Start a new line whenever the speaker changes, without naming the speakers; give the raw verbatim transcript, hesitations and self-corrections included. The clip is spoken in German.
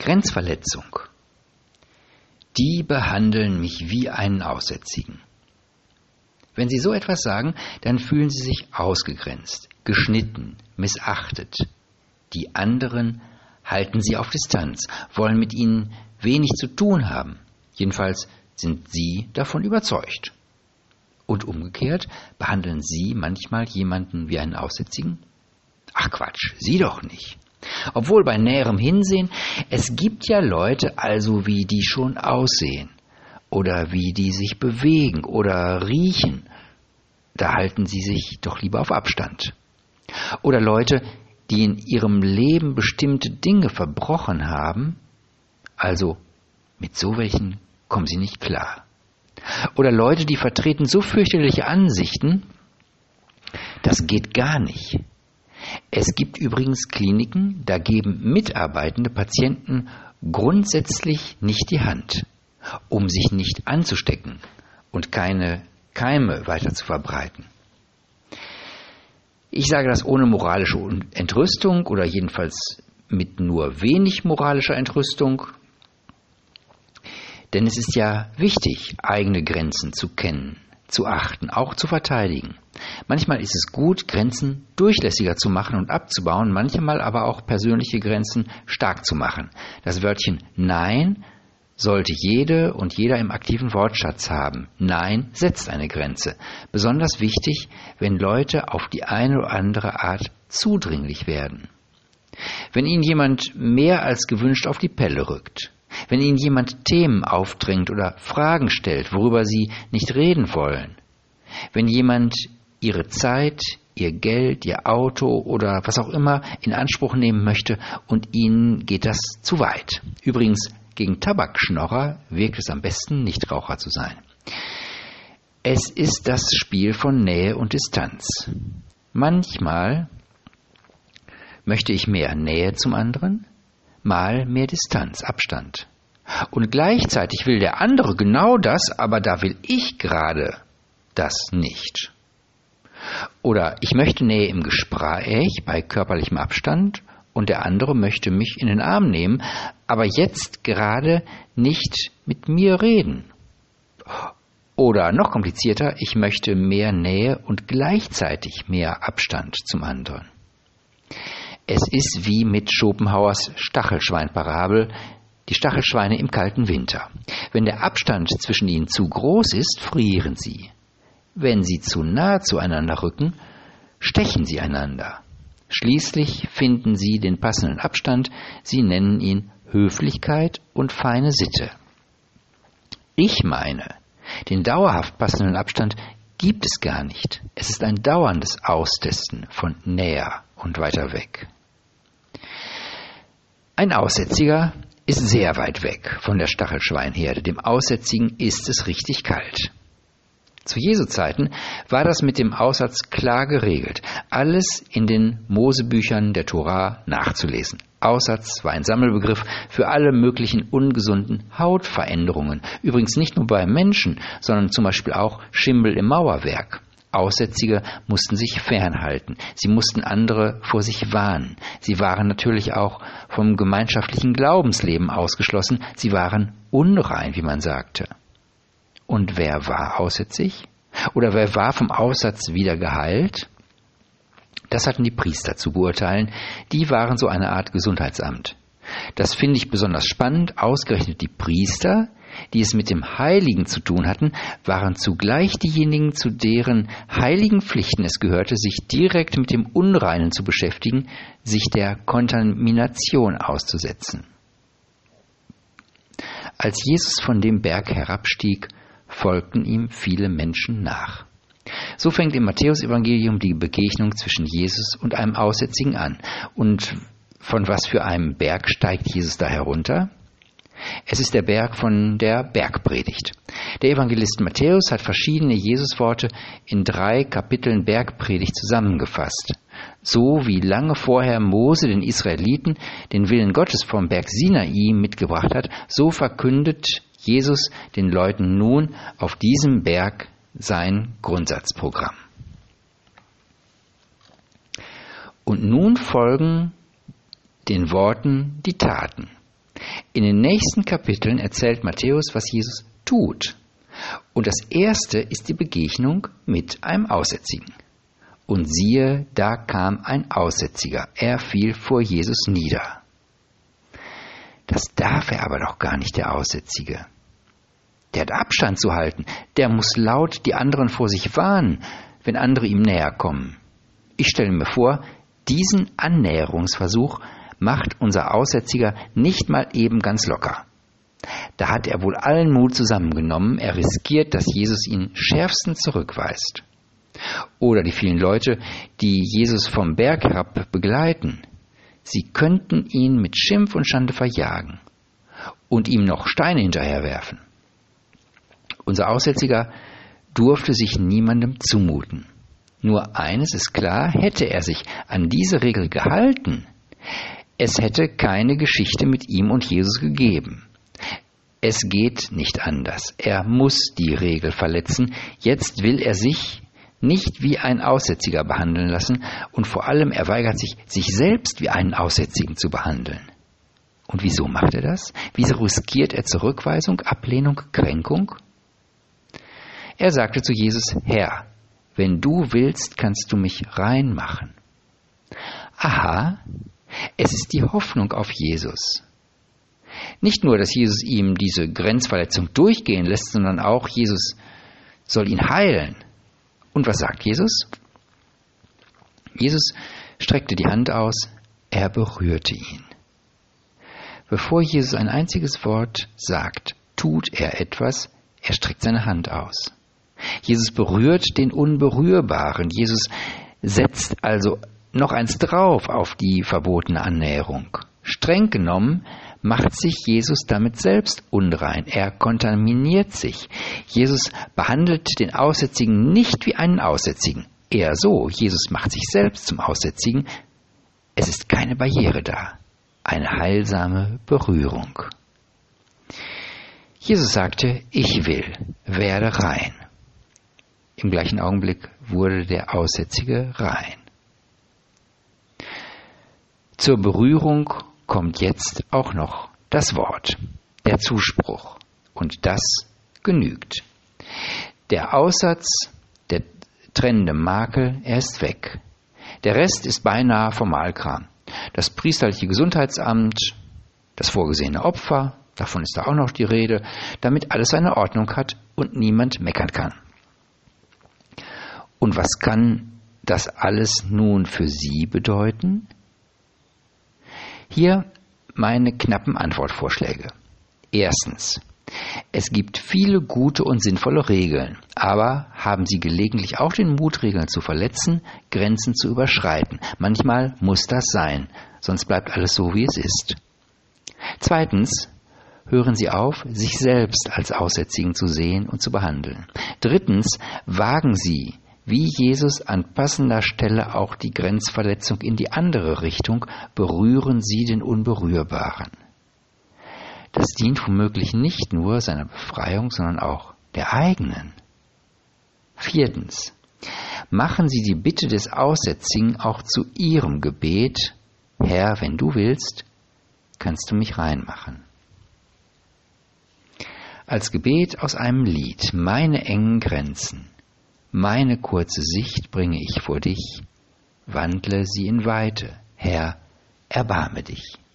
Grenzverletzung. Die behandeln mich wie einen Aussätzigen. Wenn Sie so etwas sagen, dann fühlen Sie sich ausgegrenzt, geschnitten, missachtet. Die anderen halten Sie auf Distanz, wollen mit Ihnen wenig zu tun haben. Jedenfalls sind Sie davon überzeugt. Und umgekehrt, behandeln Sie manchmal jemanden wie einen Aussätzigen? Ach Quatsch, Sie doch nicht. Obwohl bei näherem Hinsehen, es gibt ja Leute, also wie die schon aussehen oder wie die sich bewegen oder riechen. Da halten Sie sich doch lieber auf Abstand. Oder Leute, die in ihrem Leben bestimmte Dinge verbrochen haben, also mit so welchen kommen Sie nicht klar. Oder Leute, die vertreten so fürchterliche Ansichten, das geht gar nicht. Es gibt übrigens Kliniken, da geben mitarbeitende Patienten grundsätzlich nicht die Hand, um sich nicht anzustecken und keine Keime weiter zu verbreiten. Ich sage das ohne moralische Entrüstung oder jedenfalls mit nur wenig moralischer Entrüstung, denn es ist ja wichtig, eigene Grenzen zu kennen, zu achten, auch zu verteidigen. Manchmal ist es gut, Grenzen durchlässiger zu machen und abzubauen, manchmal aber auch persönliche Grenzen stark zu machen. Das Wörtchen Nein sollte jede und jeder im aktiven Wortschatz haben. Nein setzt eine Grenze. Besonders wichtig, wenn Leute auf die eine oder andere Art zudringlich werden. Wenn Ihnen jemand mehr als gewünscht auf die Pelle rückt, wenn Ihnen jemand Themen aufdrängt oder Fragen stellt, worüber Sie nicht reden wollen, wenn jemand Ihre Zeit, Ihr Geld, Ihr Auto oder was auch immer in Anspruch nehmen möchte und Ihnen geht das zu weit. Übrigens, gegen Tabakschnorrer wirkt es am besten, Nichtraucher zu sein. Es ist das Spiel von Nähe und Distanz. Manchmal möchte ich mehr Nähe zum anderen, mal mehr Distanz, Abstand. Und gleichzeitig will der andere genau das, aber da will ich gerade das nicht. Oder ich möchte Nähe im Gespräch bei körperlichem Abstand und der andere möchte mich in den Arm nehmen, aber jetzt gerade nicht mit mir reden. Oder noch komplizierter, ich möchte mehr Nähe und gleichzeitig mehr Abstand zum anderen. Es ist wie mit Schopenhauers Stachelschwein-Parabel, die Stachelschweine im kalten Winter. Wenn der Abstand zwischen ihnen zu groß ist, frieren sie. Wenn sie zu nah zueinander rücken, stechen sie einander. Schließlich finden sie den passenden Abstand, sie nennen ihn Höflichkeit und feine Sitte. Ich meine, den dauerhaft passenden Abstand gibt es gar nicht. Es ist ein dauerndes Austesten von näher und weiter weg. Ein Aussätziger ist sehr weit weg von der Stachelschweinherde. Dem Aussätzigen ist es richtig kalt. Zu Jesu Zeiten war das mit dem Aussatz klar geregelt. Alles in den Mosebüchern der Tora nachzulesen. Aussatz war ein Sammelbegriff für alle möglichen ungesunden Hautveränderungen. Übrigens nicht nur bei Menschen, sondern zum Beispiel auch Schimmel im Mauerwerk. Aussätzige mussten sich fernhalten. Sie mussten andere vor sich warnen. Sie waren natürlich auch vom gemeinschaftlichen Glaubensleben ausgeschlossen. Sie waren unrein, wie man sagte. Und wer war aussätzig? Oder wer war vom Aussatz wieder geheilt? Das hatten die Priester zu beurteilen. Die waren so eine Art Gesundheitsamt. Das finde ich besonders spannend. Ausgerechnet die Priester, die es mit dem Heiligen zu tun hatten, waren zugleich diejenigen, zu deren heiligen Pflichten es gehörte, sich direkt mit dem Unreinen zu beschäftigen, sich der Kontamination auszusetzen. Als Jesus von dem Berg herabstieg, folgten ihm viele Menschen nach. So fängt im Matthäusevangelium die Begegnung zwischen Jesus und einem Aussätzigen an. Und von was für einem Berg steigt Jesus da herunter? Es ist der Berg von der Bergpredigt. Der Evangelist Matthäus hat verschiedene Jesusworte in drei Kapiteln Bergpredigt zusammengefasst. So wie lange vorher Mose den Israeliten den Willen Gottes vom Berg Sinai mitgebracht hat, so verkündet Jesus den Leuten nun auf diesem Berg sein Grundsatzprogramm. Und nun folgen den Worten die Taten. In den nächsten Kapiteln erzählt Matthäus, was Jesus tut. Und das erste ist die Begegnung mit einem Aussätzigen. Und siehe, da kam ein Aussätziger. Er fiel vor Jesus nieder. Das darf er aber doch gar nicht, der Aussätzige. Der hat Abstand zu halten. Der muss laut die anderen vor sich warnen, wenn andere ihm näher kommen. Ich stelle mir vor, diesen Annäherungsversuch macht unser Aussätziger nicht mal eben ganz locker. Da hat er wohl allen Mut zusammengenommen. Er riskiert, dass Jesus ihn schärfstens zurückweist. Oder die vielen Leute, die Jesus vom Berg herab begleiten. Sie könnten ihn mit Schimpf und Schande verjagen und ihm noch Steine hinterherwerfen. Unser Aussätziger durfte sich niemandem zumuten. Nur eines ist klar, hätte er sich an diese Regel gehalten, es hätte keine Geschichte mit ihm und Jesus gegeben. Es geht nicht anders. Er muss die Regel verletzen. Jetzt will er sich nicht wie ein Aussätziger behandeln lassen und vor allem er weigert sich, sich selbst wie einen Aussätzigen zu behandeln. Und wieso macht er das? Wieso riskiert er Zurückweisung, Ablehnung, Kränkung? Er sagte zu Jesus, Herr, wenn du willst, kannst du mich rein machen. Aha, es ist die Hoffnung auf Jesus. Nicht nur, dass Jesus ihm diese Grenzverletzung durchgehen lässt, sondern auch Jesus soll ihn heilen. Und was sagt Jesus? Jesus streckte die Hand aus, er berührte ihn. Bevor Jesus ein einziges Wort sagt, tut er etwas, er streckt seine Hand aus. Jesus berührt den Unberührbaren. Jesus setzt also noch eins drauf auf die verbotene Annäherung. Streng genommen macht sich Jesus damit selbst unrein. Er kontaminiert sich. Jesus behandelt den Aussätzigen nicht wie einen Aussätzigen. Eher so, Jesus macht sich selbst zum Aussätzigen. Es ist keine Barriere da. Eine heilsame Berührung. Jesus sagte, ich will, werde rein. Im gleichen Augenblick wurde der Aussätzige rein. Zur Berührung kommt jetzt auch noch das Wort, der Zuspruch. Und das genügt. Der Aussatz, der trennende Makel, er ist weg. Der Rest ist beinahe Formalkram. Das priesterliche Gesundheitsamt, das vorgesehene Opfer, davon ist da auch noch die Rede, damit alles seine Ordnung hat und niemand meckern kann. Und was kann das alles nun für Sie bedeuten? Hier meine knappen Antwortvorschläge. Erstens. Es gibt viele gute und sinnvolle Regeln, aber haben Sie gelegentlich auch den Mut, Regeln zu verletzen, Grenzen zu überschreiten. Manchmal muss das sein, sonst bleibt alles so, wie es ist. Zweitens. Hören Sie auf, sich selbst als Aussätzigen zu sehen und zu behandeln. Drittens. Wagen Sie, wie Jesus an passender Stelle auch die Grenzverletzung in die andere Richtung, berühren Sie den Unberührbaren. Das dient womöglich nicht nur seiner Befreiung, sondern auch der eigenen. Viertens. Machen Sie die Bitte des Aussätzigen auch zu Ihrem Gebet. Herr, wenn du willst, kannst du mich reinmachen. Als Gebet aus einem Lied, meine engen Grenzen, meine kurze Sicht bringe ich vor dich, wandle sie in Weite. Herr, erbarme dich.